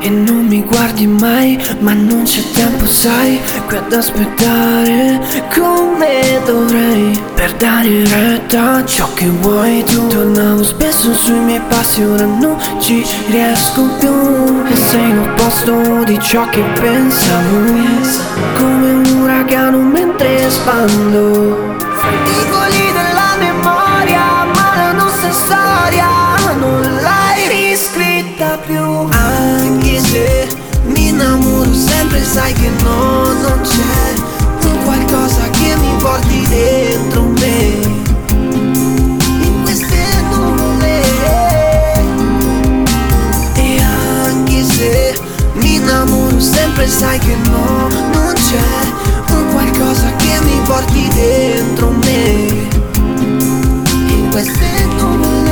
E non mi guardi mai, ma non c'è tempo, sai, qui ad aspettare come dovrei, per dare retta a ciò che vuoi tu. Tornavo spesso sui miei passi, ora non ci riesco più. E sei l'opposto di ciò che pensavo, come un uragano mentre spando fra i vicoli della memoria, ma la nostra storia non l'hai riscritta più. Anche se mi innamoro sempre, sai che no, non c'è un qualcosa che mi porti dentro me, in queste nuvole. E anche se mi innamoro sempre, sai che no, non c'è un qualcosa che mi porti dentro me, in queste nuvole.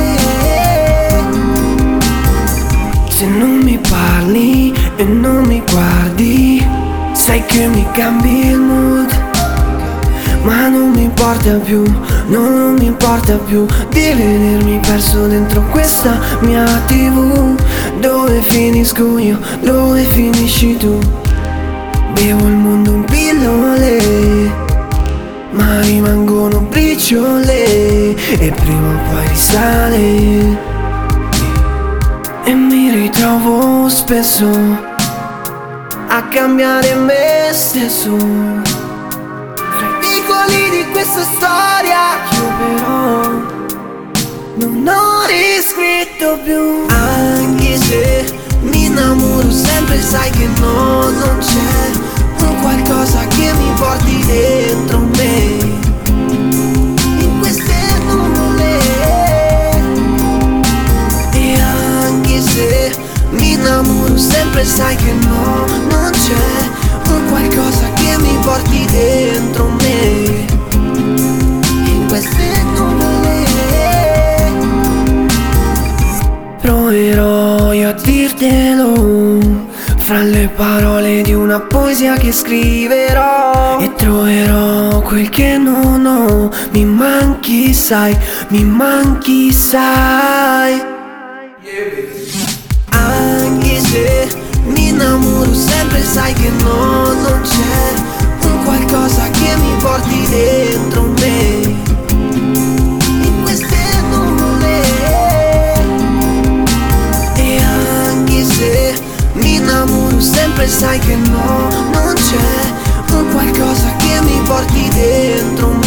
Se non mi parli e non mi guardi, sai che mi cambi il mood. Ma non mi importa più, non mi importa più di vedermi perso dentro questa mia TV. Dove finisco io, dove finisci tu? Bevo il mondo in pillole, ma rimangono briciole, e prima o poi risale. E mi ritrovo spesso a cambiare me stesso fra i vicoli di questa storia. Io però non ho riscritto più. Anche se mi innamoro sempre, sai che no, non c'è un qualcosa che mi porti dentro me, in queste nuvole. E anche se mi innamoro sempre, sai che no, non c'è un qualcosa che mi porti dentro me, in queste nuvole. Proverò io a dirtelo fra le parole di una poesia che scriverò, e troverò quel che non ho. Mi manchi, sai, mi manchi, sai. Anche se mi innamoro sempre, sai che no, non c'è un qualcosa che mi porti dentro me, in queste nuvole. E anche se mi innamoro sempre, sai che no, non c'è un qualcosa che mi porti dentro me,